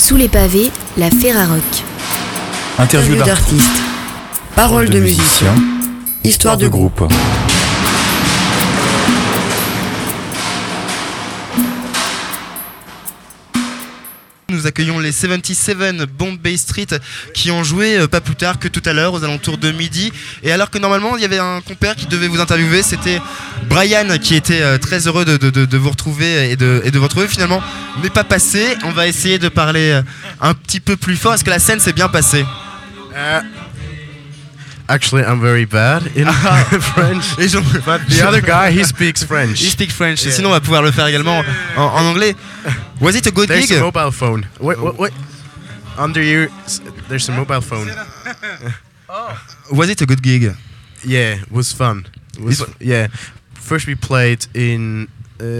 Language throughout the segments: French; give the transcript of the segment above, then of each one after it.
Sous les pavés, la Ferrarock. Interview d'artistes, paroles de musiciens, histoire de groupe. Nous accueillons les 77 Bombay Street qui ont joué pas plus tard que tout à l'heure aux alentours de midi. Et alors que normalement il y avait un compère qui devait vous interviewer, c'était Brian qui était très heureux de vous retrouver et de vous retrouver, finalement n'est pas passé. On va essayer de parler un petit peu plus fort. Est-ce que la scène s'est bien passée? Actually, I'm very bad in French. But the other guy, he speaks French. He speaks French. Yeah. Sinon, on va pouvoir le faire également en anglais. Was it a good There's gig? a mobile phone. Wait. Under you, there's a mobile phone. Was it a good gig? Yeah, it was fun. Yeah. First we played in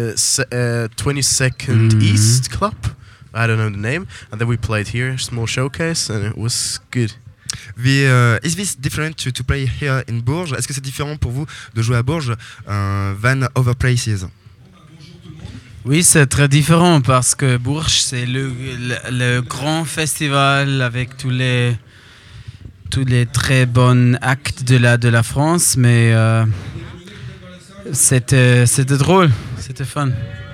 22nd East Club. I don't know the name. And then we played here, small showcase, and it was good. Is this different to play here in Bourges? Est-ce que c'est différent pour vous de jouer à Bourges than other places? Oui, c'est très différent parce que Bourges, c'est le grand festival avec tous les très bons actes de la France, mais c'était drôle, c'était fun.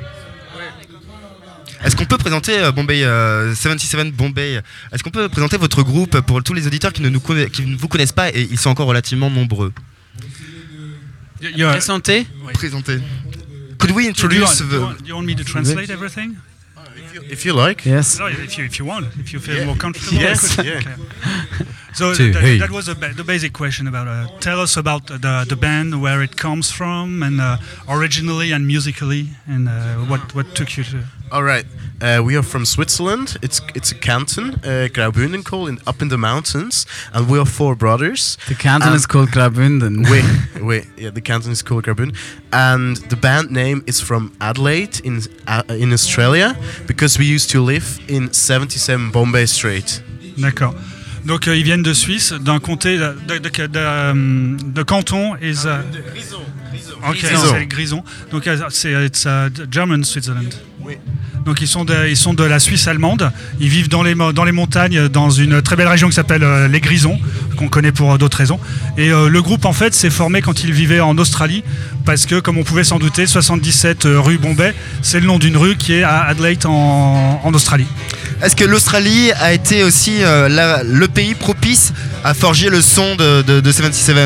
Est-ce qu'on peut présenter 77 Bombay? Est-ce qu'on peut présenter votre groupe pour tous les auditeurs qui ne vous connaissent pas, et ils sont encore relativement nombreux? Présenter? Présenter. Could we introduce Do you want me to translate everything? If you like. Yes. No, if you want, if you feel more comfortable. Yes. Okay. Yeah. So that was the basic question about. Tell us about the band, where it comes from, and originally and musically, and what took you to. All right. We are from Switzerland. It's a canton, Graubünden, up in the mountains, and we are four brothers. The canton is called Graubünden. Wait. Yeah, the canton is called Graubünden, and the band name is from Adelaide in Australia, because we used to live in 77 Bombay Street. D'accord. Donc ils viennent de Suisse, d'un comté de canton is. Grison. Okay, Grison. c'est Grison. Donc it's German Switzerland. Oui. Donc ils sont de la Suisse allemande. Ils vivent dans les montagnes, dans une très belle région qui s'appelle les Grisons, qu'on connaît pour d'autres raisons. Et le groupe en fait s'est formé quand ils vivaient en Australie, parce que comme on pouvait s'en douter, 77 rue Bombay, c'est le nom d'une rue qui est à Adelaide en Australie. Est-ce que l'Australie a été aussi le pays propice à forger le son de 77?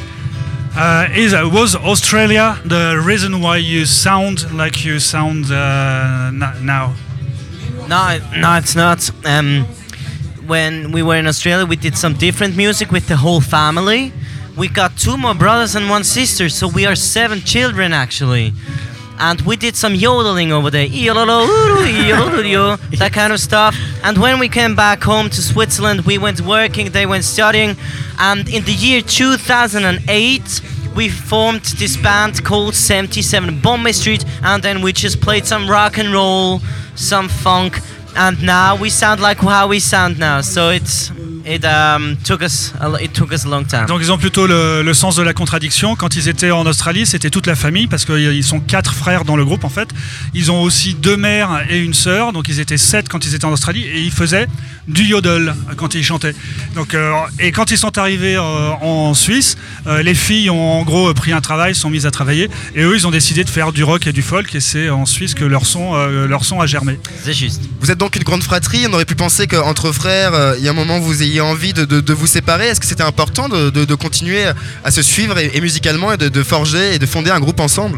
Was Australia the reason why you sound like you sound now? No, it's not. When we were in Australia, we did some different music with the whole family. We got 2 more brothers and 1 sister, so we are 7 children actually. And we did some yodeling over there, that kind of stuff. And when we came back home to Switzerland, we went working, they went studying. And in the year 2008, we formed this band called 77 Bombay Street. And then we just played some rock and roll, some funk. And now we sound like how we sound now. So it took us a long time. Donc ils ont plutôt le sens de la contradiction. Quand ils étaient en Australie, c'était toute la famille, parce qu'ils sont 4 frères dans le groupe en fait. Ils ont aussi 2 mères et une sœur, donc ils étaient 7 quand ils étaient en Australie, et ils faisaient du yodel quand ils chantaient. Donc, et quand ils sont arrivés en Suisse, les filles ont en gros pris un travail, sont mises à travailler, et eux ils ont décidé de faire du rock et du folk, et c'est en Suisse que leur son a germé. C'est juste. Vous êtes donc une grande fratrie. On aurait pu penser qu'entre frères, il y a un moment vous ayez envie de vous séparer. Est-ce que c'était important de continuer à se suivre et musicalement, et de forger et de fonder un groupe ensemble?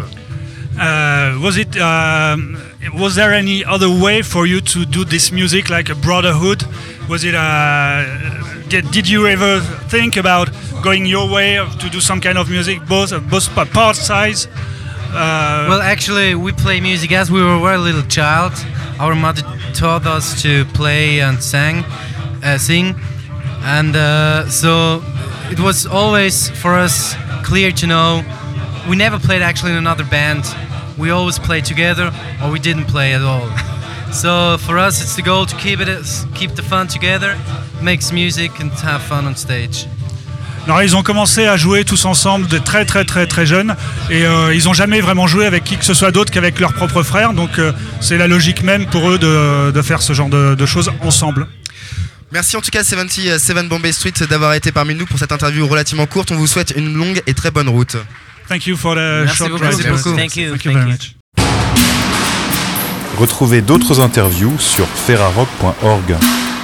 Was there any other way for you to do this music, like a brotherhood? Was it did you ever think about going your way to do some kind of music, both part sides? Well, actually, we play music as we were a very little child. Our mother taught us to play and sing, and so it was always for us clear to know we never played actually in another band. We always played together, or we didn't play at all. So for us, it's the goal to keep the fun together, make music and have fun on stage. Alors ils ont commencé à jouer tous ensemble de très très très très jeunes et ils n'ont jamais vraiment joué avec qui que ce soit d'autre qu'avec leurs propres frères, donc c'est la logique même pour eux de faire ce genre de choses ensemble. Merci en tout cas 77 Bombay Street d'avoir été parmi nous pour cette interview relativement courte. On vous souhaite une longue et très bonne route. Thank you for the short drive. Merci beaucoup. Thank you very much. Retrouvez d'autres interviews sur ferrarock.org.